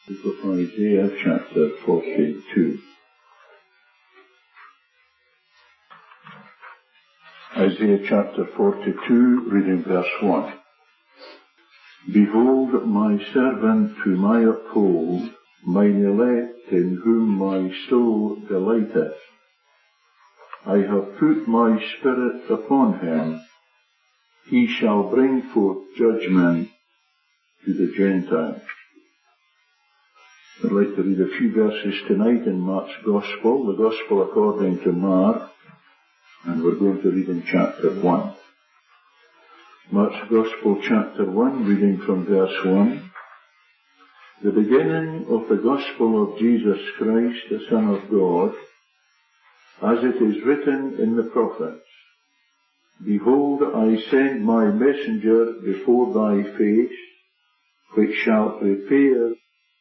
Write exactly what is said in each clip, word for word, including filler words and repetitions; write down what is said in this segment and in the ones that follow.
Book of Isaiah, chapter forty-two. Isaiah chapter forty-two, reading verse one. Behold, my servant whom I uphold, mine elect in whom my soul delighteth. I have put my spirit upon him. He shall bring forth judgment to the Gentiles. I'd like to read a few verses tonight in Mark's Gospel, the Gospel according to Mark, and we're going to read in chapter one. Mark's Gospel, chapter one, reading from verse one. The beginning of the Gospel of Jesus Christ, the Son of God, as it is written in the prophets. Behold, I send my messenger before thy face, which shall prepare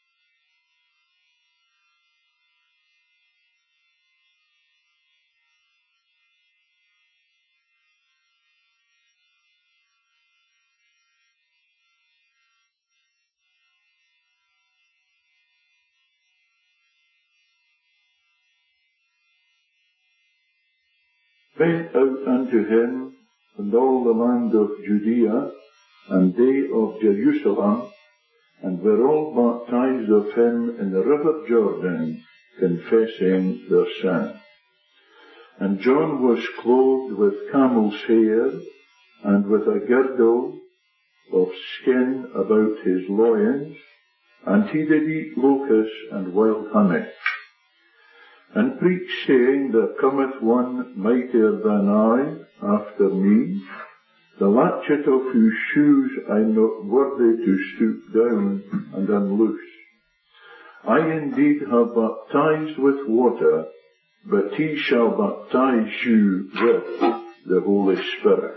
went out unto him, and all the land of Judea, and they of Jerusalem, and were all baptized of him in the river Jordan, confessing their sin. And John was clothed with camel's hair, and with a girdle of skin about his loins, and he did eat locusts and wild honey. And preached, saying, There cometh one mightier than I after me, the latchet of whose shoes I am not worthy to stoop down and unloose. I indeed have baptized with water, but he shall baptize you with the Holy Spirit.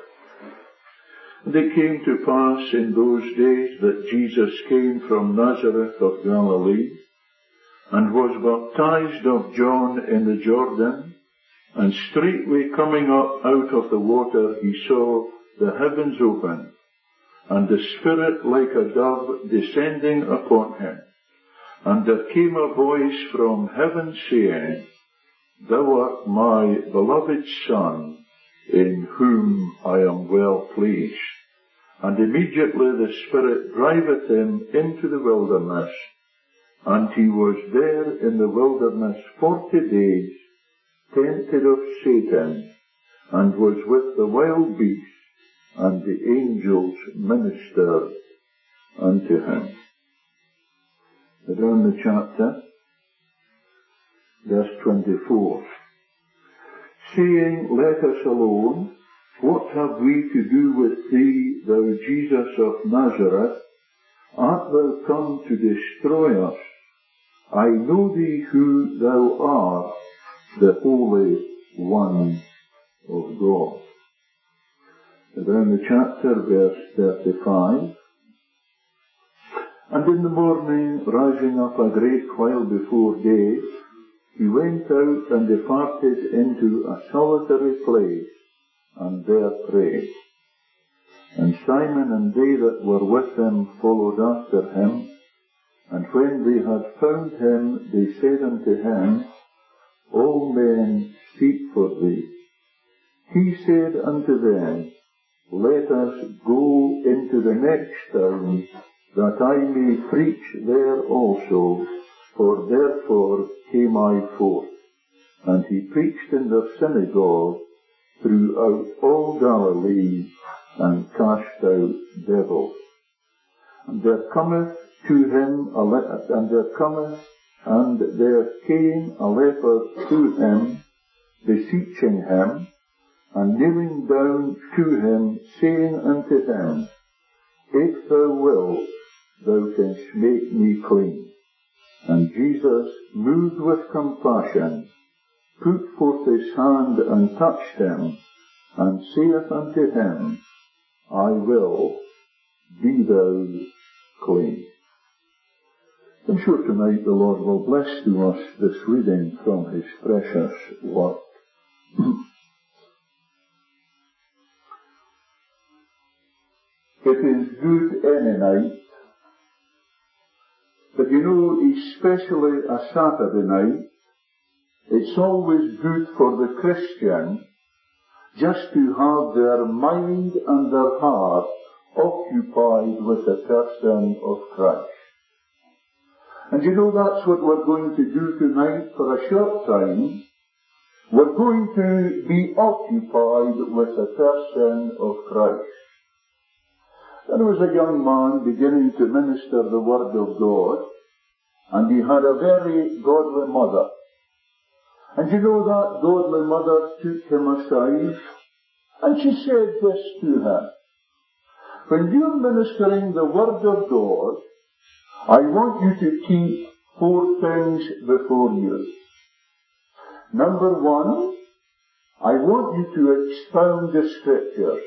And it came to pass in those days that Jesus came from Nazareth of Galilee, and was baptized of John in the Jordan, and straightway coming up out of the water he saw the heavens open, and the Spirit like a dove descending upon him. And there came a voice from heaven saying, Thou art my beloved Son, in whom I am well pleased. And immediately the Spirit driveth him into the wilderness, and he was there in the wilderness forty days, tempted of Satan, and was with the wild beasts, and the angels ministered unto him. Down the chapter, verse twenty-four. Saying, Let us alone, what have we to do with thee, thou Jesus of Nazareth? Art thou come to destroy us? I know thee who thou art, the Holy One of God. Down the chapter, verse thirty-five. And in the morning, rising up a great while before day, he went out and departed into a solitary place, and there prayed. And Simon and they that were with him followed after him. And when they had found him, they said unto him, All men seek for thee. He said unto them, Let us go into the next town, that I may preach there also, for therefore came I forth. And he preached in their synagogue throughout all Galilee, and cast out devils. And there cometh to him a le- and there cometh and there came a leper to him, beseeching him, and kneeling down to him, saying unto him, If thou wilt, thou canst make me clean. And Jesus, moved with compassion, put forth his hand and touched him, and saith unto him, I will, be thou clean. I'm sure tonight the Lord will bless to us this reading from his precious word. It is good any night that you you know, especially a Saturday night, it's always good for the Christian just to have their mind and their heart occupied with the person of Christ. And you know, that's what we're going to do tonight for a short time. We're going to be occupied with the person of Christ. There was a young man beginning to minister the Word of God, and he had a very godly mother. And you know, that godly mother took him aside, and she said this to him: when you're ministering the Word of God, I want you to keep four things before you. Number one, I want you to expound the Scriptures.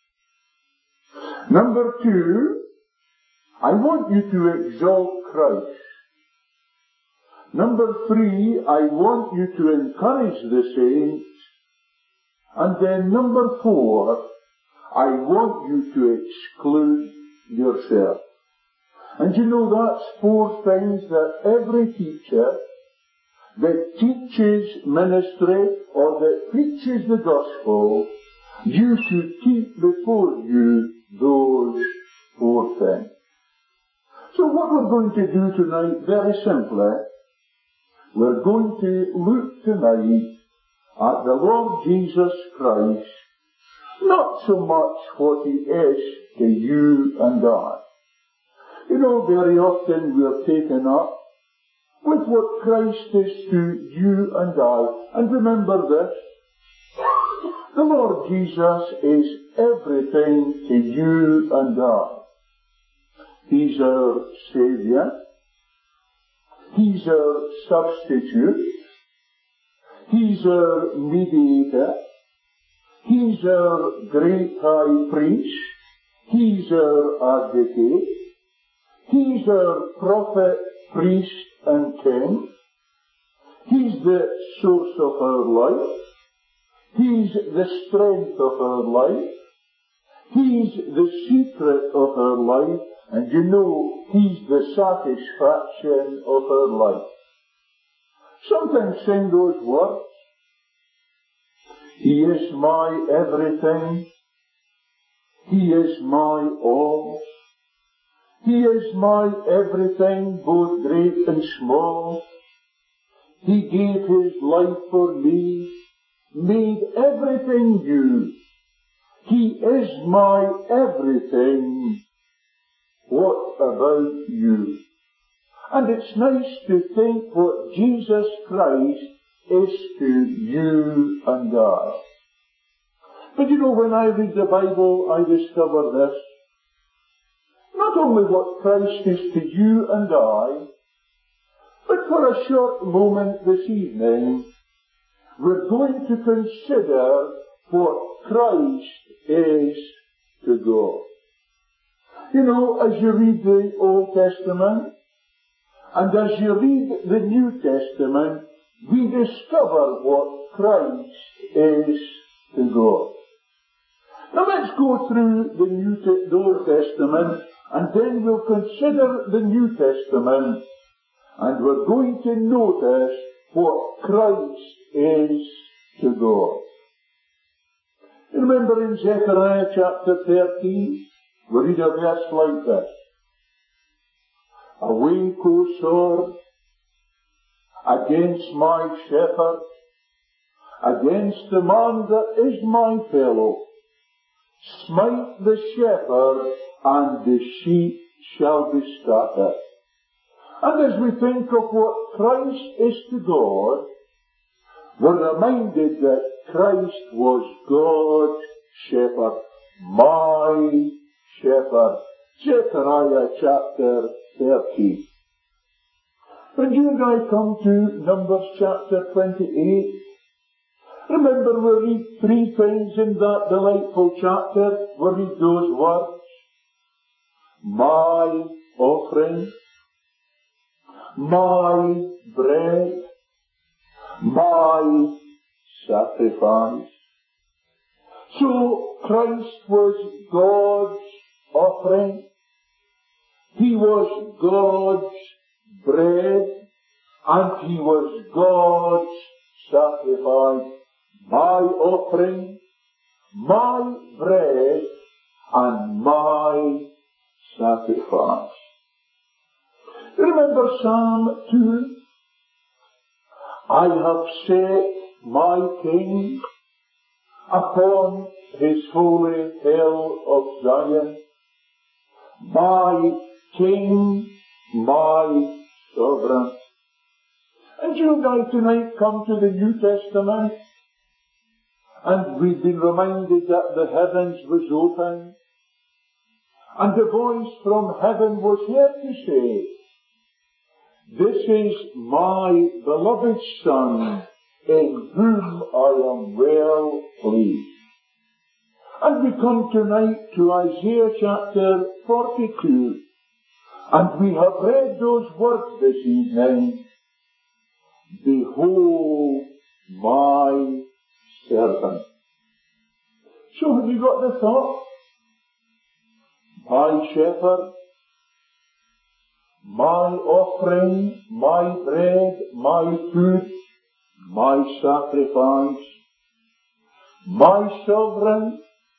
Number two, I want you to exalt Christ. Number three, I want you to encourage the saints. And then number four, I want you to exclude yourself. And you know, that's four things that every teacher that teaches ministry or that preaches the gospel, you should keep before you those four things. So what we're going to do tonight, very simply, we're going to look tonight at the Lord Jesus Christ, not so much what He is to you and I. You know, very often we are taken up with what Christ is to you and I. And remember this: the Lord Jesus is everything to you and I. He's our Saviour. He's our substitute. He's our mediator. He's our great high priest. He's our advocate. He's our prophet, priest, and king. He's the source of our life. He's the strength of our life. He's the secret of our life. And you know, He's the satisfaction of our life. Sometimes sing those words: He is my everything. He is my all. He is my everything, both great and small. He gave His life for me, made everything new. He is my everything. What about you? And it's nice to think what Jesus Christ is to you and I. But you know, when I read the Bible, I discover this: not only what Christ is to you and I, but for a short moment this evening, we're going to consider what Christ is to God. You know, as you read the Old Testament, and as you read the New Testament, we discover what Christ is to God. Now let's go through the New Te- the Old Testament, and then we'll consider the New Testament, and we're going to notice what Christ is to God. You remember in Zechariah chapter thirteen, we read a verse like this: Awake, O sword, against my shepherd, against the man that is my fellow. Smite the shepherd, and the sheep shall be scattered. And as we think of what Christ is to God, we're reminded that Christ was God's shepherd, my shepherd. Zechariah chapter thirteen. When you and I come to Numbers chapter twenty-eight, remember we read three things in that delightful chapter. We read those words: my offering, my bread, my sacrifice. So Christ was God's offering. He was God's bread, and he was God's sacrifice, my offering, my bread, and my sacrifice. Remember Psalm two? I have set my King upon his holy hill of Zion, my King, my Sovereign. And you and I tonight come to the New Testament, and we've been reminded that the heavens was open, and the voice from heaven was heard to say, this is my beloved Son, in whom I am well pleased. And we come tonight to Isaiah chapter forty-two, and we have read those words this evening, behold my servant. So have you got the thought? My shepherd, my offering, my bread, my food, my sacrifice, my sovereign,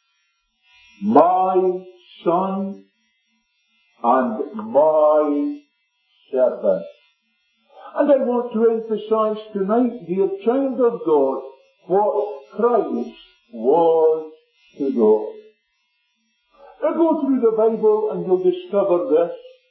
my son, and my servant. And I want to emphasize tonight, dear child of God, what Christ was to God. Now go through the Bible and you'll discover this.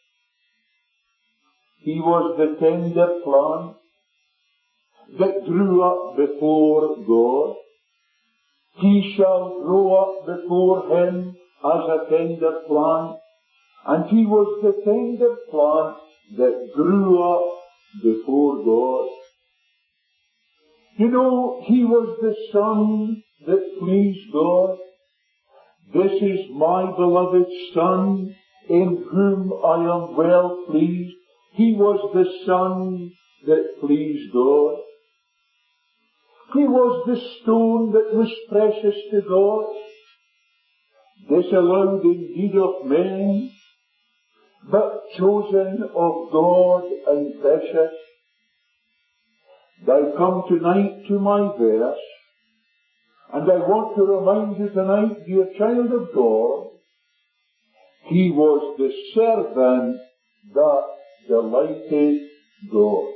He was the tender plant that grew up before God. He shall grow up before him as a tender plant. And he was the tender plant that grew up before God. You know, he was the Son that pleased God. This is my beloved Son, in whom I am well pleased. He was the Son that pleased God. He was the stone that was precious to God, disallowed indeed of men, but chosen of God and precious. I come tonight to my verse, and I want to remind you tonight, dear child of God, he was the servant that delighted God.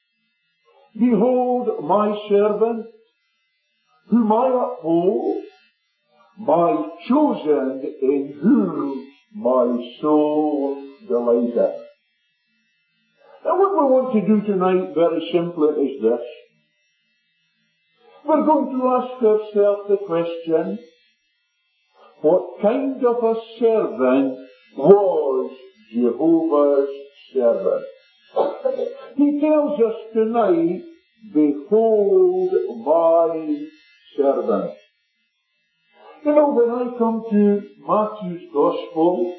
Behold my servant, whom I uphold, my chosen, in whom my soul delighteth. Now what we want to do tonight, very simply, is this. We're going to ask ourselves the question, what kind of a servant was Jehovah's servant? He tells us tonight, behold my servant. You know, when I come to Matthew's Gospel,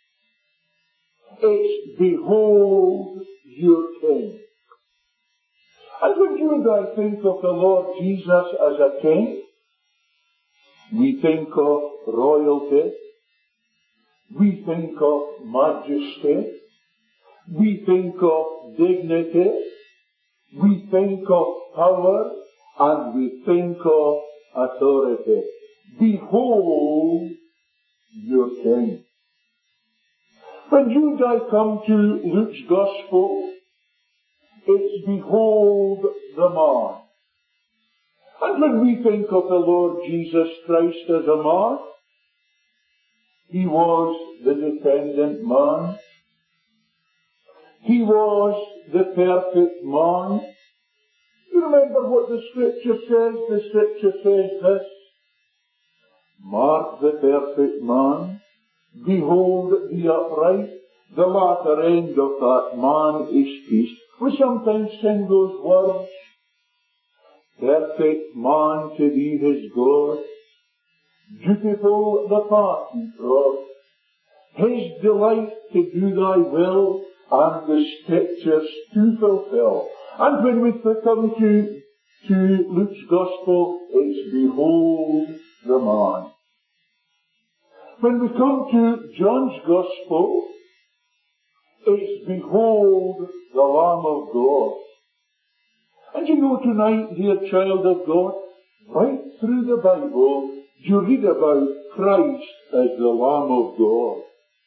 it's behold your King. And when you and I think of the Lord Jesus as a King, we think of royalty, we think of majesty, we think of dignity, we think of power, and we think of authority. Behold your King. When you and I come to Luke's Gospel, it's behold the man. And when we think of the Lord Jesus Christ as a man, he was the dependent man. He was the perfect man. You remember what the Scripture says? The Scripture says this, mark the perfect man, behold the upright, the latter end of that man is peace. We sometimes sing those words, perfect man to thee his God, beautiful the path he trod, his delight to do thy will, and the Scriptures to fulfill. And when we come to, to Luke's Gospel, it's behold the man. When we come to John's Gospel, It's behold the Lamb of God. And you know tonight, dear child of God, right through the Bible, you read about Christ as the Lamb of God.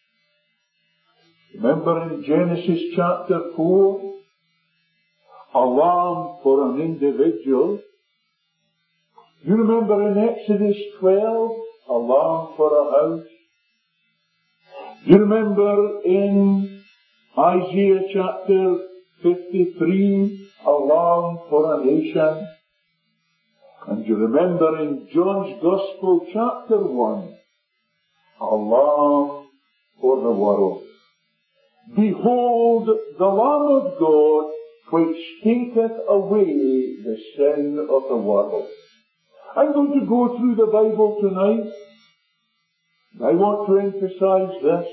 Remember in Genesis chapter four, a lamb for an individual. You remember in Exodus twelve, a lamb for a house. You remember in Isaiah chapter fifty-three, a lamb for a nation. And you remember in John's Gospel chapter one, a lamb for the world. Behold the Lamb of God, which taketh away the sin of the world. I'm going to go through the Bible tonight. I want to emphasize this.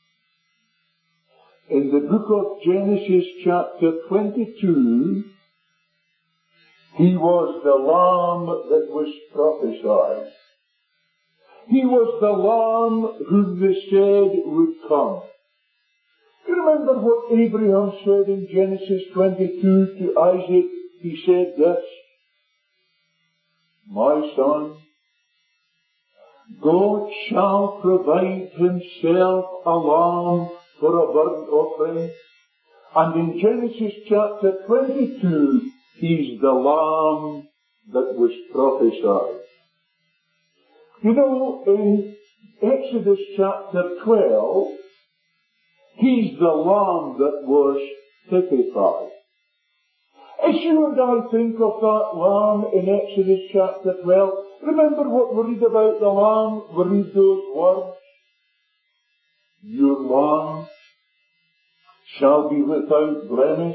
In the book of Genesis chapter twenty-two, he was the Lamb that was prophesied. He was the Lamb whom they said would come. You remember what Abraham said in Genesis twenty-two to Isaac? He said this, my son, God shall provide himself a lamb for a burnt offering. And in Genesis chapter twenty-two, he's the Lamb that was prophesied. You know, in Exodus chapter twelve, he's the Lamb that was typified. As you and I think of that Lamb in Exodus chapter twelve, remember what we read about the Lamb? We read those words. Your Lamb shall be without blemish,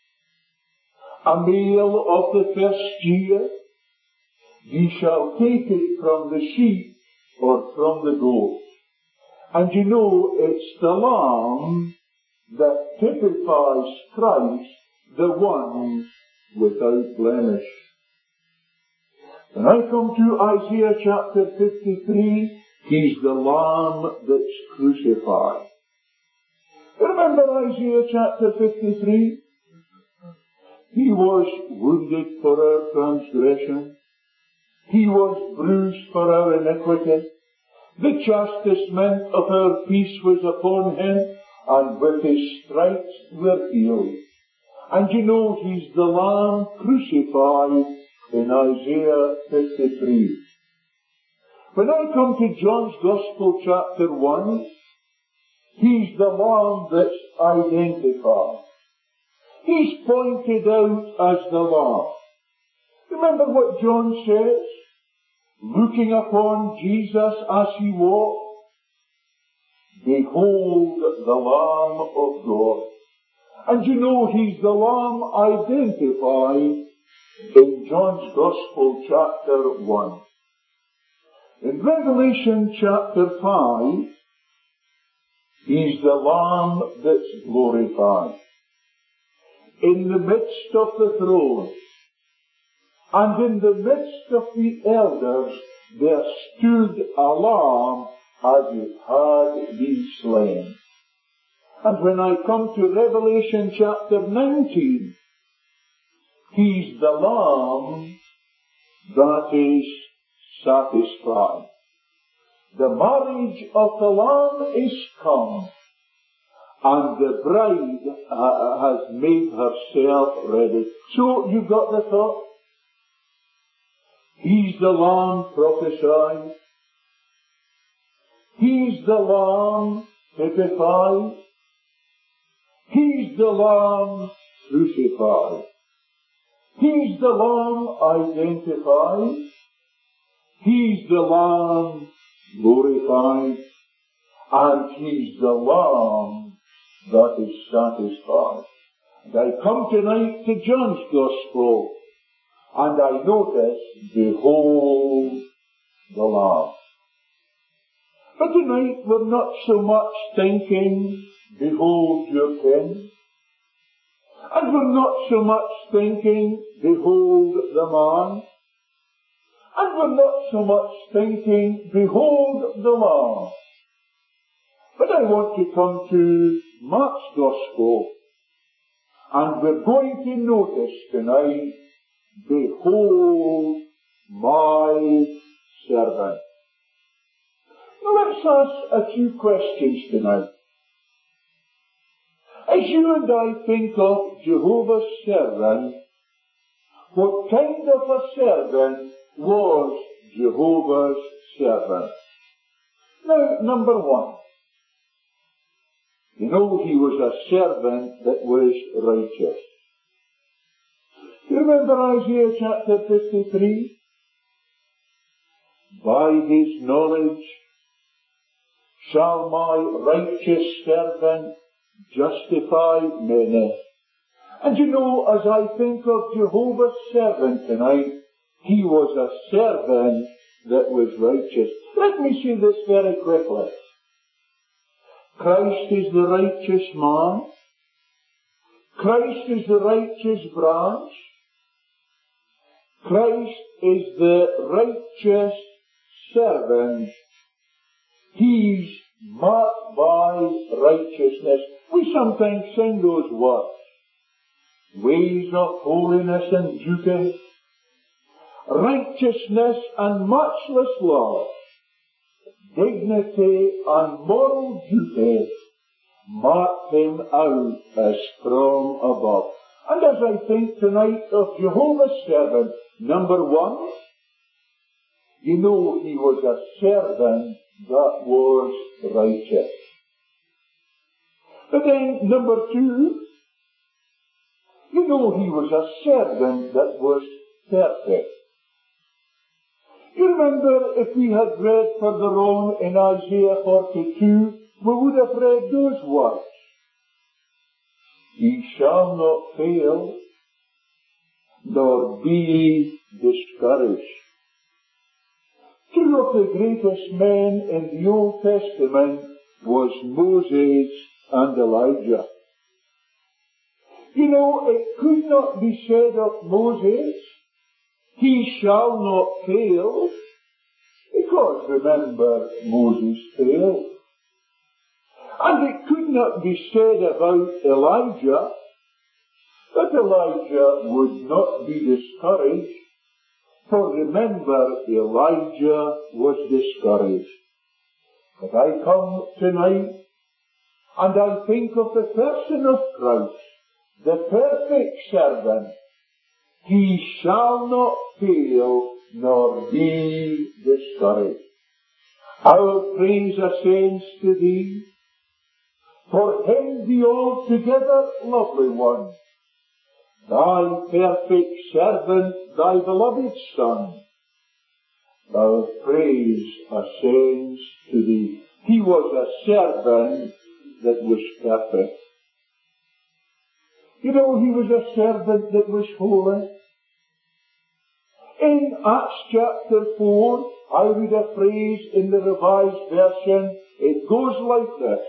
a male of the first year. Ye shall take it from the sheep or from the goat. And you know, it's the Lamb that typifies Christ, the one without blemish. When I come to Isaiah chapter fifty-three, he's the Lamb that's crucified. Remember Isaiah chapter fifty-three? He was wounded for our transgression. He was bruised for our iniquity. The chastisement of our peace was upon him, and with his stripes we're healed. And you know, he's the Lamb crucified in Isaiah fifty-three. When I come to John's Gospel chapter one, he's the Lamb that's identified. He's pointed out as the Lamb. Remember what John says? Looking upon Jesus as he walked, behold the Lamb of God. And you know, he's the Lamb identified in John's Gospel chapter one. In Revelation chapter five, he's the Lamb that's glorified. In the midst of the throne, and in the midst of the elders, there stood a lamb as it had been slain. And when I come to Revelation chapter nineteen, he's the Lamb that is satisfied. The marriage of the Lamb is come, and the bride uh, has made herself ready. So you got the thought? He's the Lamb prophesied. He's the Lamb typified. He's the Lamb crucified. He's the Lamb identified. He's the Lamb glorified. And he's the Lamb that is satisfied. And I come tonight to John's Gospel, and I notice, behold the Lamb. But tonight we're not so much thinking, behold your King. And we're not so much thinking, behold the man. And we're not so much thinking, behold the Lamb. But I want to come to Mark's Gospel, and we're going to notice tonight, behold my servant. Now let's ask a few questions tonight. As you and I think of Jehovah's servant, what kind of a servant was Jehovah's servant? Now, number one, you know, he was a servant that was righteous. You remember Isaiah chapter fifty-three? By his knowledge shall my righteous servant justify many. And you know, as I think of Jehovah's servant tonight, he was a servant that was righteous. Let me say this very quickly. Christ is the righteous man. Christ is the righteous branch. Christ is the righteous servant. He's marked by righteousness. We sometimes sing those words. Ways of holiness and duty, righteousness and matchless love, dignity and moral duty mark him out as from above. And as I think tonight of Jehovah's servant, number one, you know he was a servant that was righteous. But then number two, you know he was a servant that was perfect. You remember, if we had read further on in Isaiah forty-two, we would have read those words. He shall not fail, nor be discouraged. Two of the greatest men in the Old Testament was Moses and Elijah. You know, it could not be said of Moses, he shall not fail, because remember, Moses failed. And it could not be said about Elijah that Elijah would not be discouraged, for remember, Elijah was discouraged. But I come tonight and I think of the person of Christ, the perfect servant. He shall not fail nor be discouraged. Our praise ascends to thee, for him the altogether lovely one, thy perfect servant, thy beloved Son. Our praise ascends to thee. He was a servant that was perfect. You know, he was a servant that was holy. In Acts chapter four, I read a phrase in the Revised Version. It goes like this.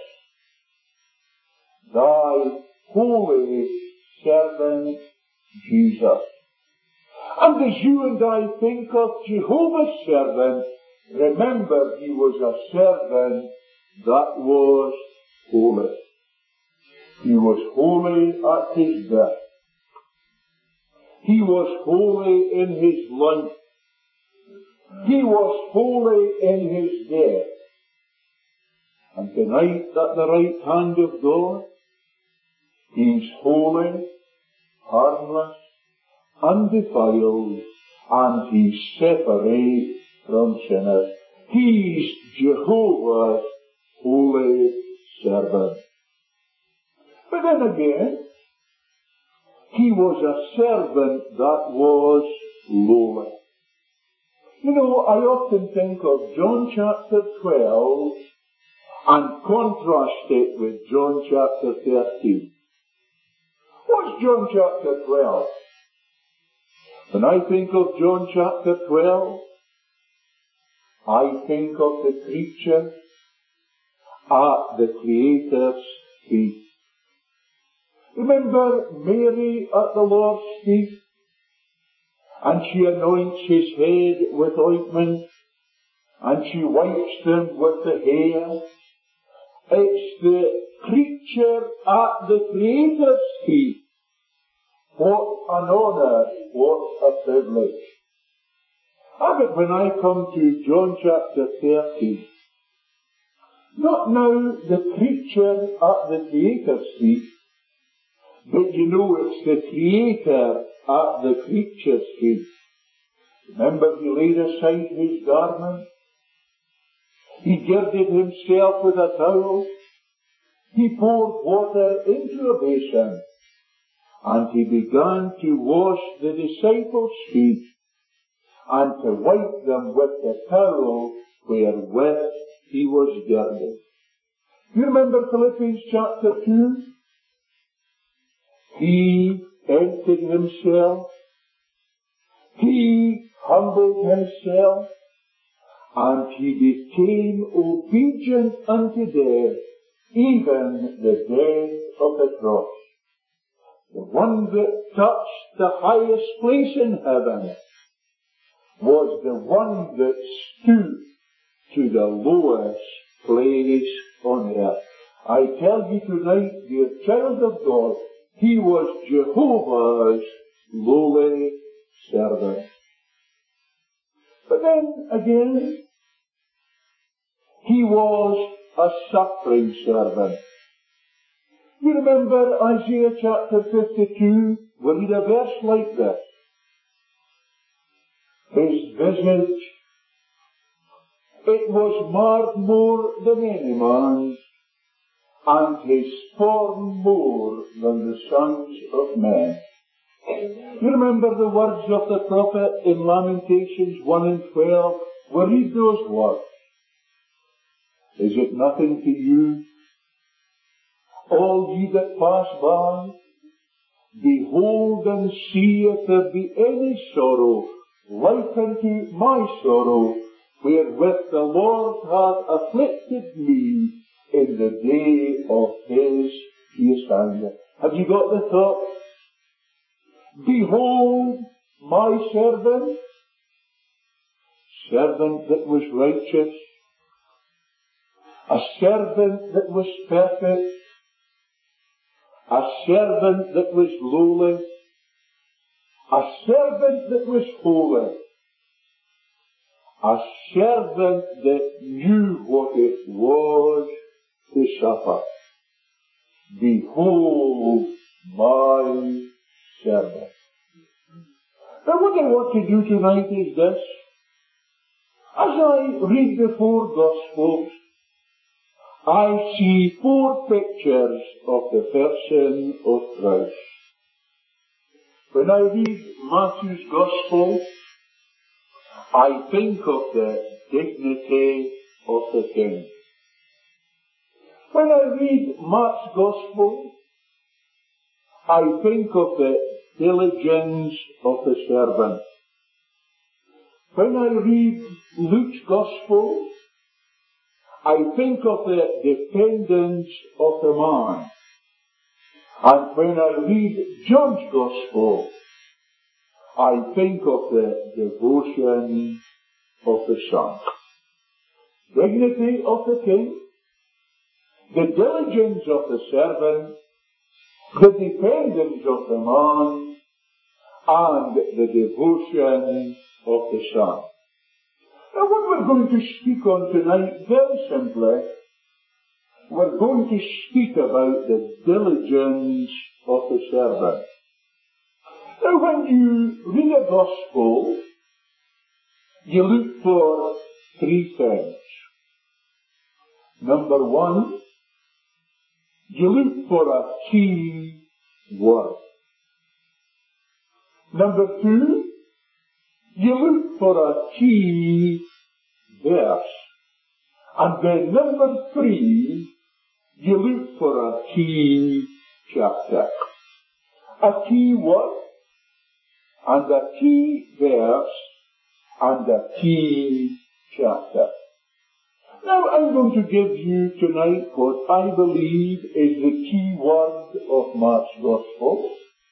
Thy holy servant Jesus. And as you and I think of Jehovah's servant, remember he was a servant that was holy. He was holy at his birth. He was holy in his life. He was holy in his death. And tonight at the right hand of God, he's holy, harmless, undefiled, and he's separate from sinners. He's Jehovah's holy servant. But then again, he was a servant that was lowly. You know, I often think of John chapter twelve and contrast it with John chapter thirteen. What's John chapter twelve? When I think of John chapter twelve, I think of the creature at the Creator's feet. Remember Mary at the Lord's feet, and she anoints his head with ointment, and she wipes them with the hair, It's the creature at the Creator's feet. What an honour, what a privilege. Ah, but when I come to John chapter thirteen, not now the creature at the Creator's feet, but you know it's the Creator at the creature's feet. Remember, he laid aside his garment. He girded himself with a towel. He poured water into a basin. And he began to wash the disciples' feet and to wipe them with the towel wherewith he was girded. You remember Philippians chapter two? He emptied himself. He humbled himself. And he became obedient unto death, even the death of the cross. The one that touched the highest place in heaven was the one that stooped to the lowest place on earth. I tell you tonight, dear child of God, he was Jehovah's lowly servant. But then again, he was a suffering servant. You remember Isaiah chapter fifty-two? We read a verse like this. His visage, it was marred more than any man's, and his form more than the sons of men. You remember the words of the prophet in Lamentations one and twelve? We read those words. Is it nothing to you, all ye that pass by? Behold and see if there be any sorrow like unto my sorrow, wherewith the Lord hath afflicted me in the day of his fierce anger. Have you got the thought? Behold my servant, servant that was righteous, a servant that was perfect, a servant that was lowly, a servant that was holy, a servant that knew what it was to suffer. Behold my servant. Now what I want to do tonight is this. As I read the four Gospels, I see four pictures of the person of Christ. When I read Matthew's Gospel, I think of the dignity of the king. When I read Mark's Gospel, I think of the diligence of the servant. When I read Luke's Gospel, I think of the dependence of the man. And when I read John's Gospel, I think of the devotion of the son. Dignity of the king, the diligence of the servant, the dependence of the man, and the devotion of the son. Now what we're going to speak on tonight, very simply, we're going to speak about the diligence of the servant. Now when you read a gospel, you look for three things. Number one, you look for a key word. Number two, you look for a key verse. And then number three, you look for a key chapter. A key word, and a key verse, and a key chapter. Now I'm going to give you tonight what I believe is the key word of Mark's Gospel.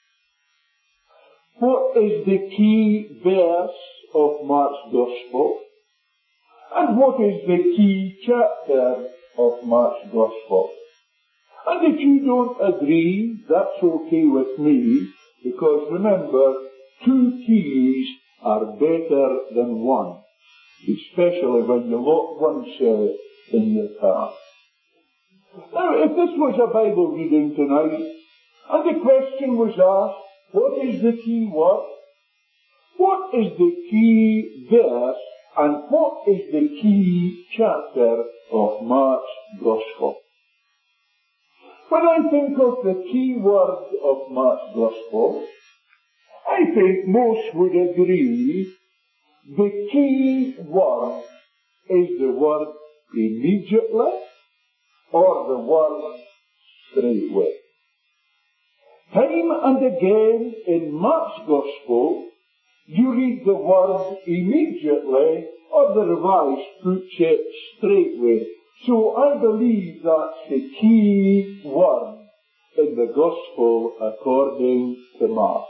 What is the key verse of Mark's Gospel? And what is the key chapter of Mark's Gospel. And if you don't agree, that's okay with me, because remember, two keys are better than one, especially when you lock one set in your car. Now, if this was a Bible reading tonight, and the question was asked, what is the key word? What is the key verse? And what is the key chapter of Mark's Gospel? When I think of the key word of Mark's Gospel, I think most would agree the key word is the word immediately or the word straightway. Time and again in Mark's Gospel, you read the word immediately, or the Revised puts it straightway. So I believe that's the key word in the Gospel according to Mark.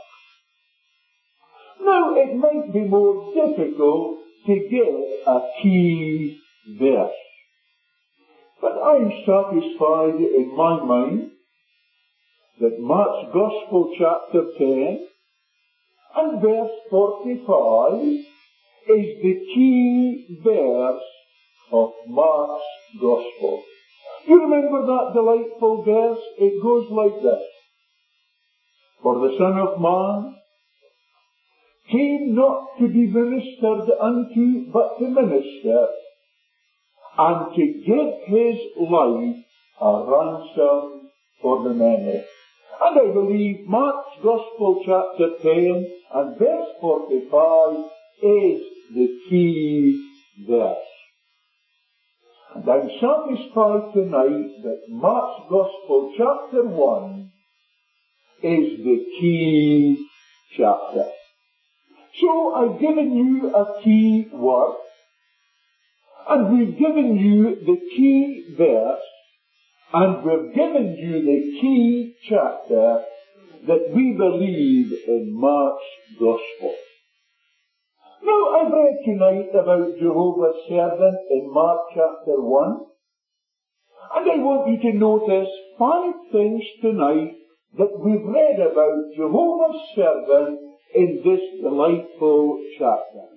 Now, it might be more difficult to get a key verse, but I'm satisfied in my mind that Mark's Gospel chapter ten and verse forty-five is the key verse of Mark's Gospel. You remember that delightful verse? It goes like this. For the Son of Man came not to be ministered unto, but to minister, and to give his life a ransom for the many. And I believe Mark's Gospel chapter ten and verse forty-five is the key verse. And I'm satisfied tonight that Mark's Gospel chapter one is the key chapter. So I've given you a key word, and we've given you the key verse, and we've given you the key chapter that we believe in Mark's Gospel. Now, I've read tonight about Jehovah's servant in Mark chapter one, and I want you to notice five things tonight that we've read about Jehovah's servant in this delightful chapter.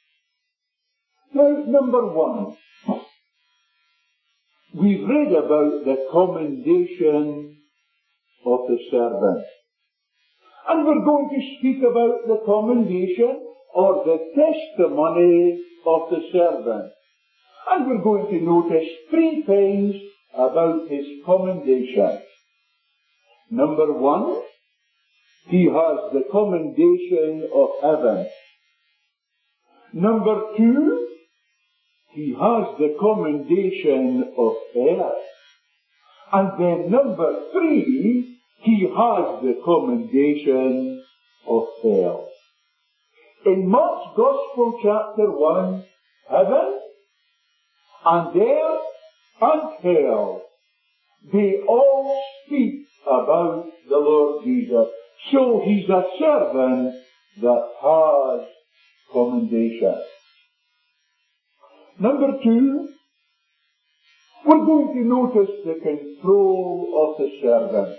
Now, number one, we've read about the commendation of the servant. And we're going to speak about the commendation or the testimony of the servant. And we're going to notice three things about his commendation. Number one, he has the commendation of heaven. Number two, he has the commendation of earth. And then number three, he has the commendation of hell. In Mark's Gospel chapter one, heaven and earth and hell, they all speak about the Lord Jesus. So he's a servant that has commendation. Number two, we're going to notice the control of the servant.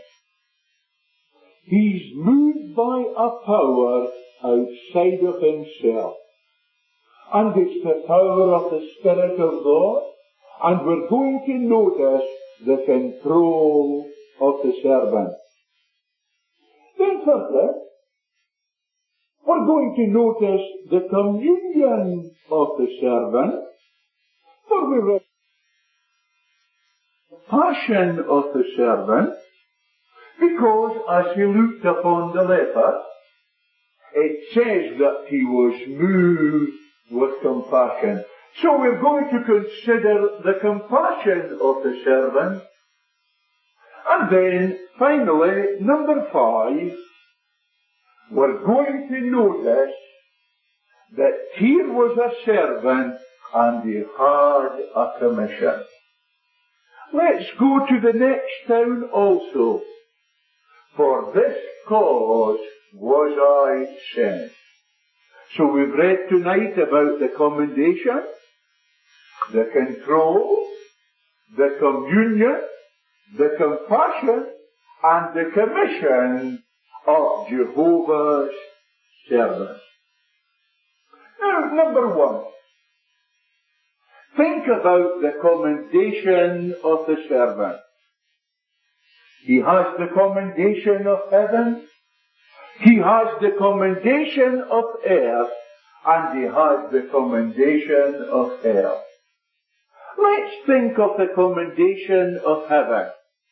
He's moved by a power outside of himself. And it's the power of the Spirit of God. And we're going to notice the control of the servant. Then thirdly, we're going to notice the communion of the servant. For we read the passion of the servant, because as he looked upon the leper, it says that he was moved with compassion. So we're going to consider the compassion of the servant. And then, finally, number five, we're going to notice that here was a servant and he had a commission. Let's go to the next town also. For this cause was I sent. So we've read tonight about the commendation, the control, the communion, the compassion, and the commission of Jehovah's servants. Now, number one, think about the commendation of the servant. He has the commendation of heaven, he has the commendation of earth, and he has the commendation of hell. Let's think of the commendation of heaven.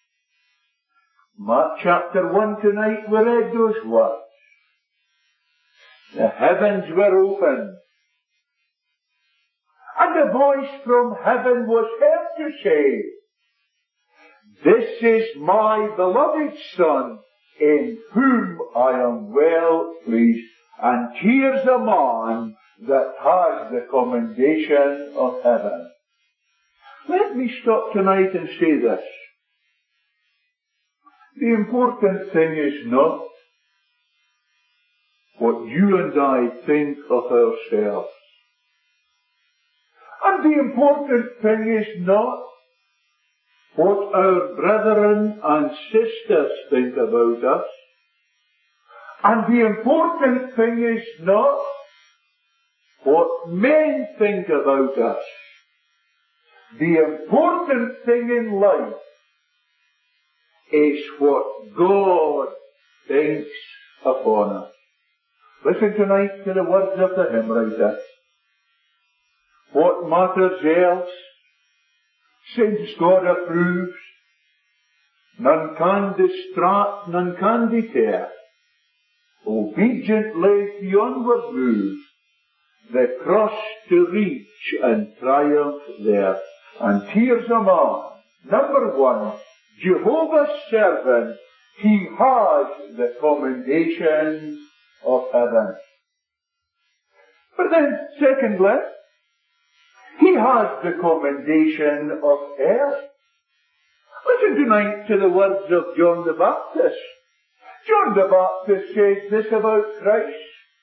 Mark chapter one tonight, we read those words. The heavens were opened, and a voice from heaven was heard to say, "This is my beloved Son, in whom I am well pleased." And here's a man that has the commendation of heaven. Let me stop tonight and say this. The important thing is not what you and I think of ourselves. And the important thing is not what our brethren and sisters think about us. And the important thing is not what men think about us. The important thing in life is what God thinks upon us. Listen tonight to the words of the hymn writer. What matters else, since God approves, none can distract, none can deter. Obediently he onward moves, the cross to reach and triumph there. And here's a man, number one, Jehovah's servant. He has the commendation of heaven. But then, secondly, he has the commendation of earth. Listen tonight to the words of John the Baptist. John the Baptist says this about Christ.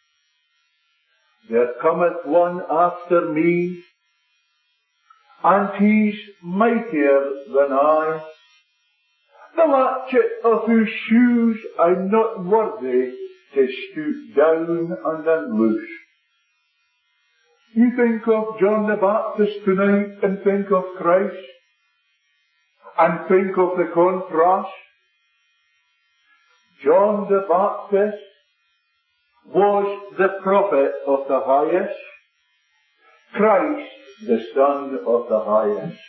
There cometh one after me, and he's mightier than I, the latchet of whose shoes I'm not worthy to stoop down and unloose. You think of John the Baptist tonight and think of Christ, and think of the contrast. John the Baptist was the prophet of the highest, Christ the Son of the highest.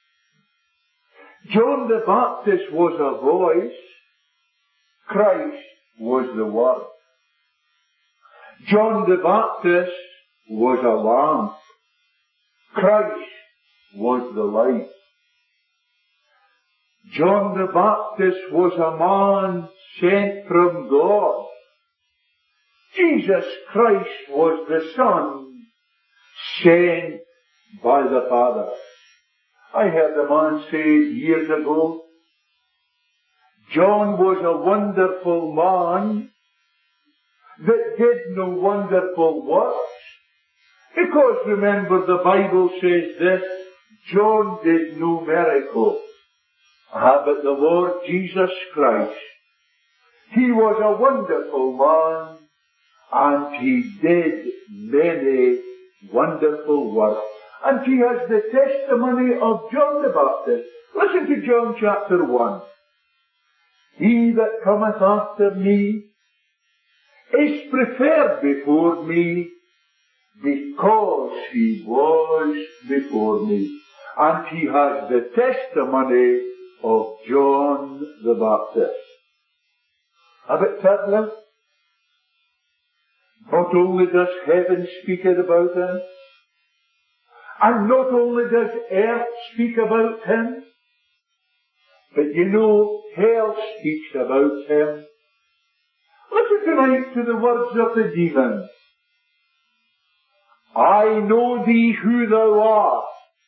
John the Baptist was a voice, Christ was the Word. John the Baptist was a lamp, Christ was the light. John the Baptist was a man sent from God. Jesus Christ was the Son sent by the Father. I heard a man say years ago, John was a wonderful man that did no wonderful works. Because remember, the Bible says this, John did no miracle. Ah, but the Lord Jesus Christ, he was a wonderful man, and he did many wonderful works. And he has the testimony of John the Baptist. Listen to John chapter one. He that cometh after me is preferred before me, because he was before me. And he has the testimony of John the Baptist. A bit thirdly, not only does heaven speak about him, and not only does earth speak about him, but you know, hell speaks about him. Listen tonight to the words of the demon. I know thee who thou art,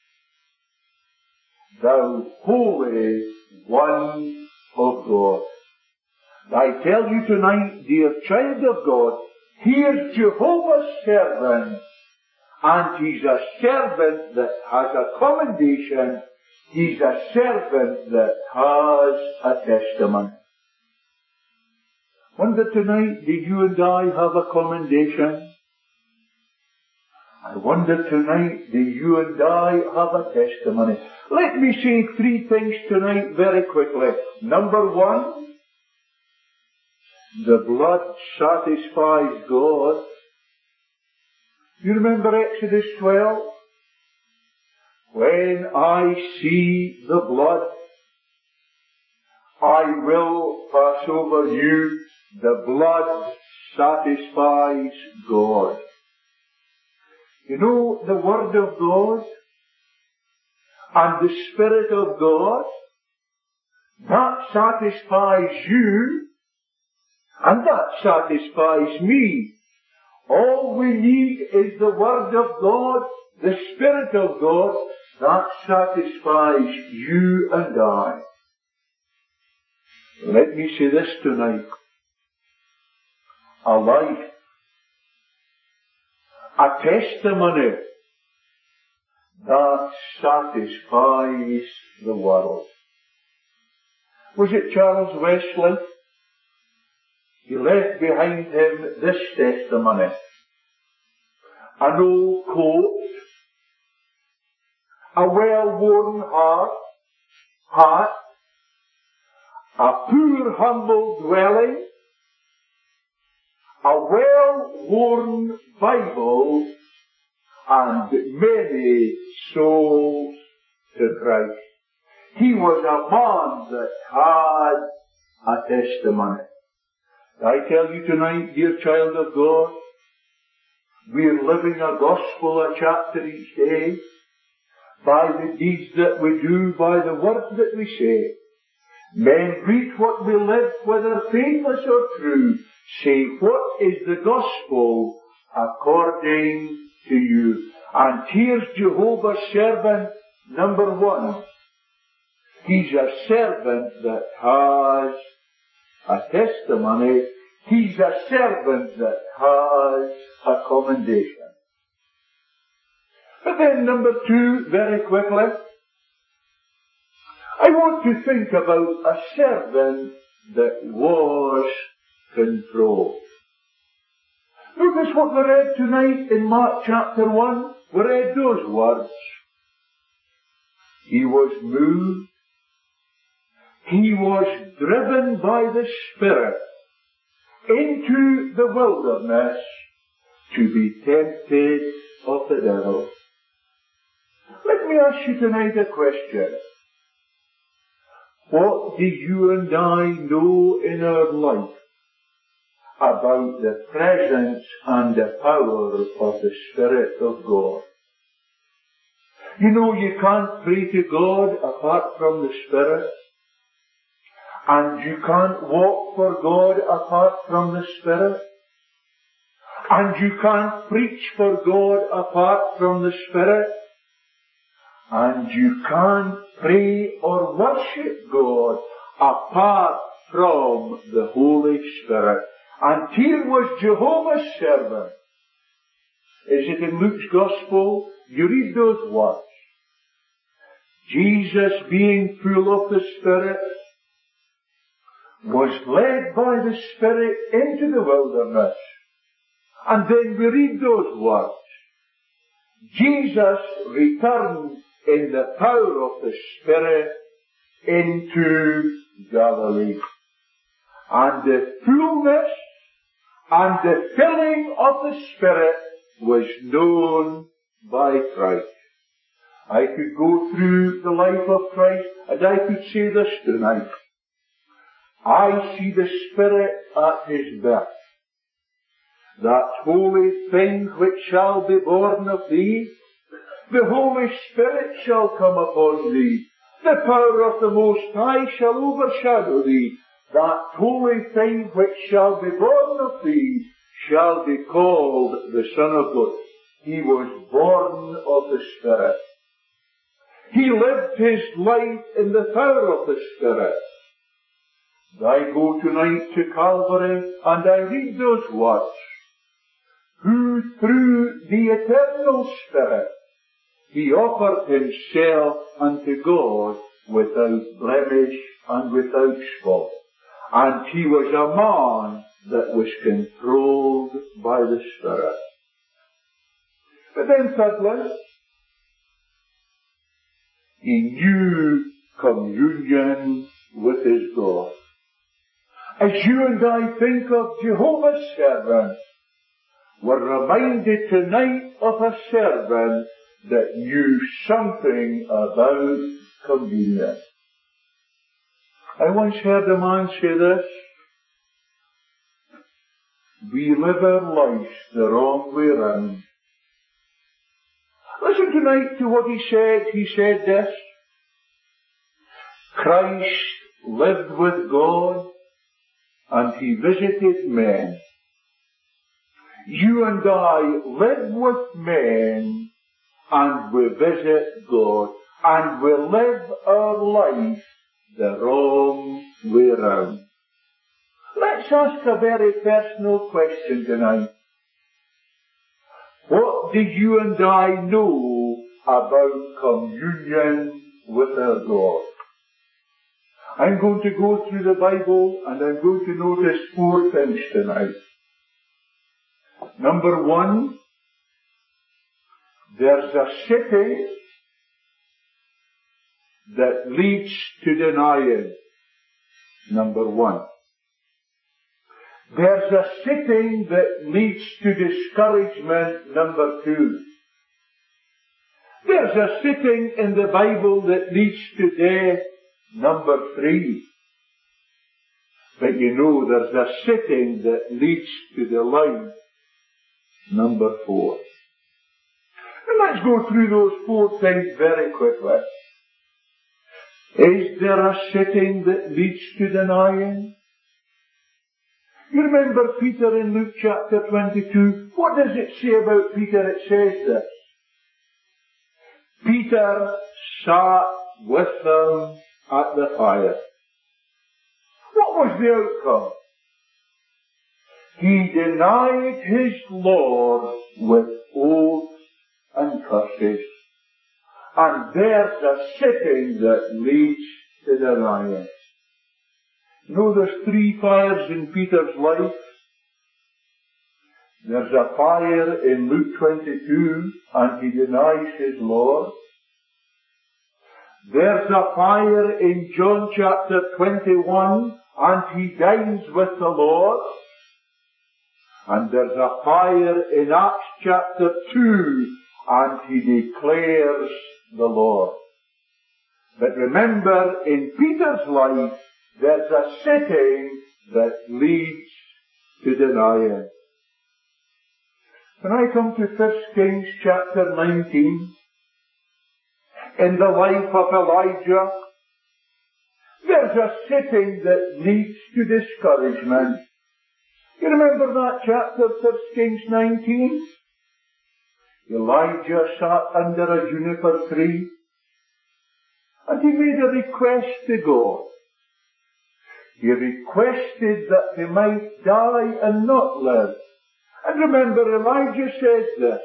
thou Holy One of God. I tell you tonight, dear child of God, here's Jehovah's servant, and he's a servant that has a commendation He's a servant that has a testimony. Wonder tonight, do you and I have a commendation? I wonder tonight, do you and I have a testimony? Let me say three things tonight very quickly. Number one, the blood satisfies God. You remember Exodus twelve? When I see the blood, I will pass over you. The blood satisfies God. You know, the Word of God and the Spirit of God, that satisfies you and that satisfies me. All we need is the Word of God, the Spirit of God, that satisfies you and I. Let me say this tonight. A life, a testimony that satisfies the world. Was it Charles Wesley? He left behind him this testimony. An old coat, a well-worn heart, hat, a poor humble dwelling, a well-worn Bible, and many souls to Christ. He was a man that had a testimony. I tell you tonight, dear child of God, we're living a gospel a chapter each day by the deeds that we do, by the words that we say. Men preach what we live, whether famous or true. Say, what is the gospel according to you? And here's Jehovah's servant number one. He's a servant that has a testimony. He's a servant that has a commendation. But then number two, very quickly, I want to think about a servant that was controlled. Notice what we read tonight in Mark chapter one. We read those words. He was moved. He was driven by the Spirit into the wilderness to be tempted of the devil. Let me ask you tonight a question. What do you and I know in our life about the presence and the power of the Spirit of God? You know, you can't pray to God apart from the Spirit. And you can't walk for God apart from the Spirit. And you can't preach for God apart from the Spirit. And you can't pray or worship God apart from the Holy Spirit. And here was Jehovah's servant. Is it in Luke's Gospel? You read those words. Jesus, being full of the Spirit, was led by the Spirit into the wilderness. And then we read those words. Jesus returned in the power of the Spirit into Galilee. And the fullness and the filling of the Spirit was known by Christ. I could go through the life of Christ and I could say this tonight. I see the Spirit at His birth. That holy thing which shall be born of thee, the Holy Spirit shall come upon thee. The power of the Most High shall overshadow thee. That holy thing which shall be born of thee shall be called the Son of God. He was born of the Spirit. He lived his life in the power of the Spirit. I go tonight to Calvary and I read those words. Who through the eternal Spirit he offered himself unto God without blemish and without spot. And he was a man that was controlled by the Spirit. But then thirdly, he knew communion with his God. As you and I think of Jehovah's servant, we're reminded tonight of a servant that knew something about communion. I once heard a man say this: we live our lives the wrong way round. Listen tonight to what he said. He said this: Christ lived with God and he visited men. You and I live with men and we visit God, and we live our life the wrong way round. Let's ask a very personal question tonight. What do you and I know about communion with our God? I'm going to go through the Bible and I'm going to notice four things tonight. Number one, there's a city that leads to denying. Number one. There's a sitting that leads to discouragement. Number two. There's a sitting in the Bible that leads to death. Number three. But you know, there's a sitting that leads to the light. Number four. And let's go through those four things very quickly. Is there a sitting that leads to denying? You remember Peter in Luke chapter twenty-two? What does it say about Peter? It says this: Peter sat with them at the fire. What was the outcome? He denied his Lord with oaths and curses. And there's a sitting that leads to denying. You know, there's three fires in Peter's life. There's a fire in Luke twenty-two, and he denies his Lord. There's a fire in John chapter twenty-one, and he dines with the Lord. And there's a fire in Acts chapter two, and he declares the Lord. But remember, in Peter's life, there's a sitting that leads to denying. When I come to First Kings chapter nineteen, in the life of Elijah, there's a sitting that leads to discouragement. You remember that chapter, First Kings nineteen? Elijah sat under a juniper tree, and he made a request to God. He requested that he might die and not live. And remember, Elijah says this: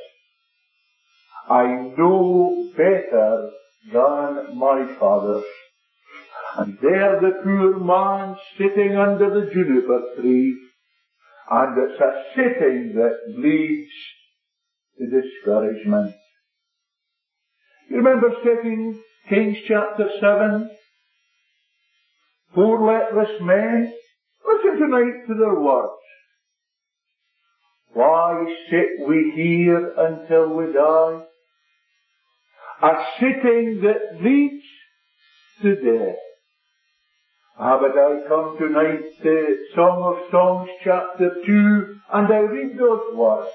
I know better than my fathers. And there the poor man sitting under the juniper tree, and it's a sitting that leads to discouragement. You remember Second Kings chapter seven? Four leprous men. Listen tonight to their words. Why sit we here until we die? A sitting that leads to death. Ah, but I come tonight to Song of Songs chapter two, and I read those words.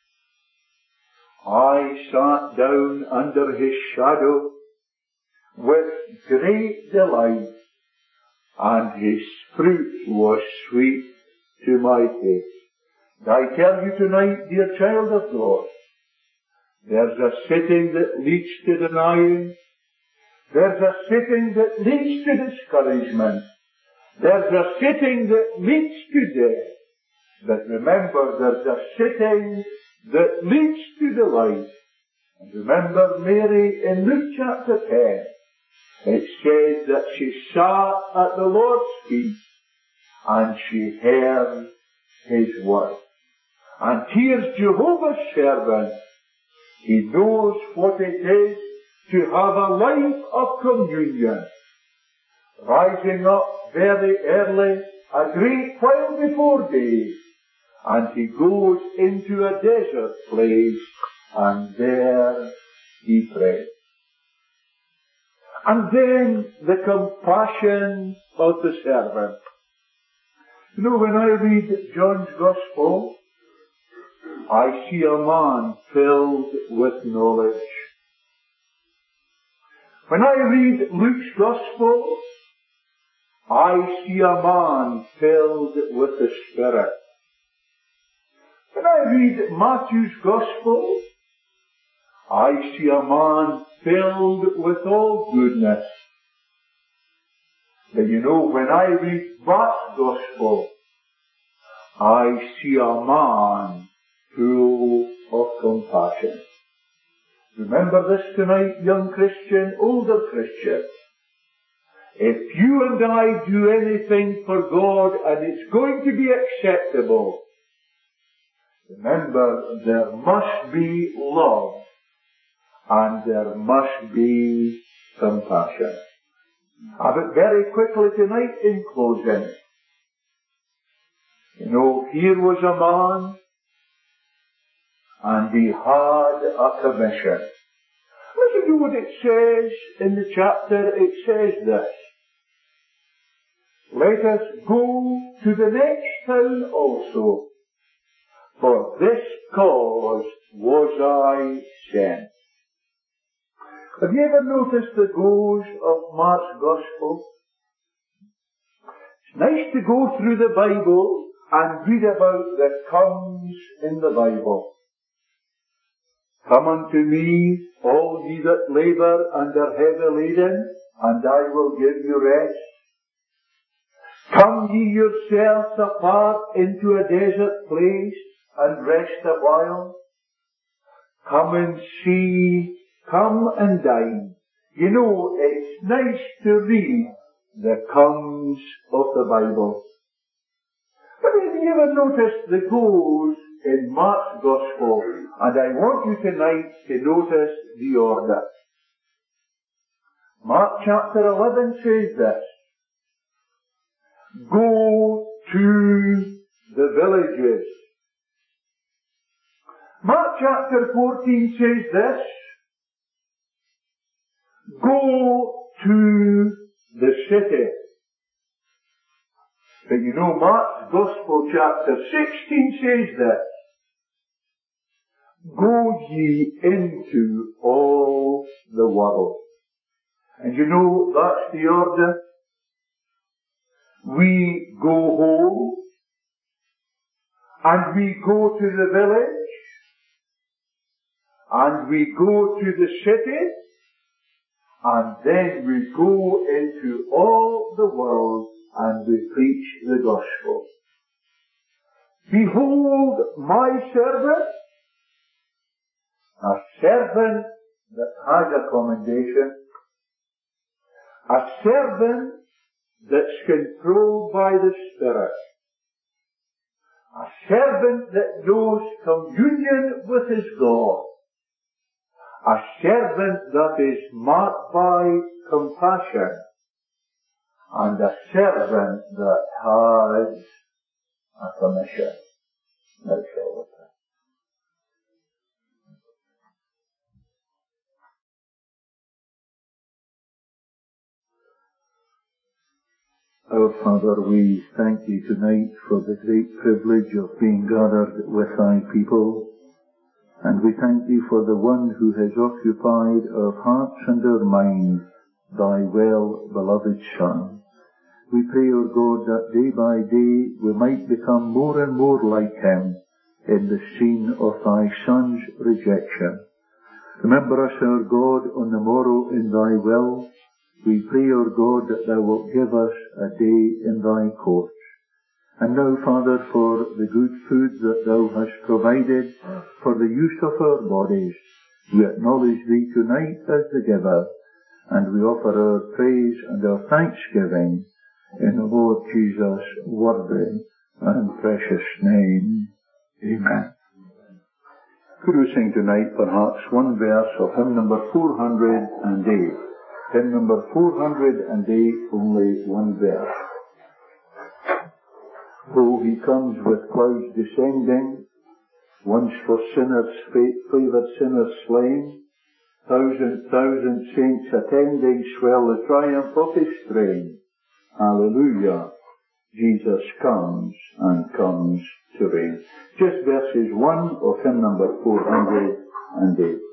I sat down under his shadow with great delight, and his fruit was sweet to my taste. I tell you tonight, dear child of God, there's a sitting that leads to denying. There's a sitting that leads to discouragement. There's a sitting that leads to death. But remember, there's a sitting that leads to delight. And remember Mary in Luke chapter ten. It says that she sat at the Lord's feet and she heard His word. And here's Jehovah's servant. He knows what it is to have a life of communion. Rising up very early, a great while before day, and he goes into a desert place, and there he prays. And then the compassion of the servant. You know, when I read John's Gospel, I see a man filled with knowledge. When I read Luke's Gospel, I see a man filled with the Spirit. When I read Matthew's Gospel, I see a man filled with all goodness. But you know, when I read Mark's Gospel, I see a man full of compassion. Remember this tonight, young Christian, older Christian. If you and I do anything for God and it's going to be acceptable, remember there must be love and there must be compassion. A bit very quickly tonight in closing. You know, here was a man and he had a commission. Listen to what it says in the chapter. It says this. Let us go to the next town also. For this cause was I sent. Have you ever noticed the goes of Mark's Gospel? It's nice to go through the Bible and read about the comes in the Bible. Come unto me, all ye that labour and are heavy laden, and I will give you rest. Come ye yourselves apart into a desert place, and rest a while. Come and see, come and dine. You know, it's nice to read the comes of the Bible. But have you ever noticed the goes in Mark's Gospel? And I want you tonight to notice the order. Mark chapter eleven says this. Go to the villages. Mark chapter fourteen says this. Go to the city. But you know, Mark's Gospel chapter sixteen says this. Go ye into all the world. And you know, that's the order. We go home, and we go to the village, and we go to the city, and then we go into all the world and we preach the gospel. Behold my servant, a servant that has a commendation, a servant that's controlled by the Spirit, a servant that knows communion with his God, a servant that is marked by compassion, and a servant that has a commission. Now shall we pray. Our Father, we thank Thee tonight for the great privilege of being gathered with Thy people, and we thank Thee for the one who has occupied our hearts and our minds, Thy well-beloved Son. We pray, O God, that day by day we might become more and more like Him in the scene of Thy Son's rejection. Remember us, our God, on the morrow in Thy will. We pray, O God, that Thou wilt give us a day in Thy courts. And now, Father, for the good food that Thou hast provided for the use of our bodies, We acknowledge Thee tonight as the giver, and we offer our praise and our thanksgiving in the Lord Jesus' worthy and precious name. Amen. Could we sing tonight perhaps one verse of hymn number four hundred eight? Hymn number four hundred eight, only one verse. Oh, he comes with clouds descending, once for sinners, fate-favoured sinners slain, thousand, thousand saints attending swell the triumph of his strain. Hallelujah, Jesus comes and comes to reign. Just verses one of hymn number four hundred eight.